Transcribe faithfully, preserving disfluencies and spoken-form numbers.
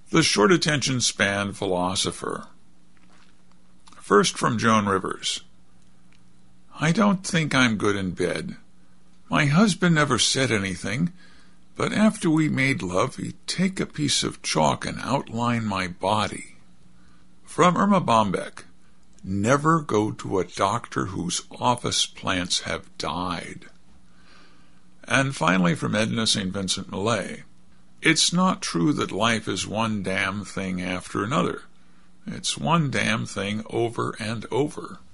The short attention span philosopher. First from Joan Rivers. I don't think I'm good in bed. My husband never said anything, but after we made love, he'd take a piece of chalk and outline my body. From Irma Bombeck. Never go to a doctor whose office plants have died. And finally from Edna Saint Vincent Millay. It's not true that life is one damn thing after another. It's one damn thing over and over.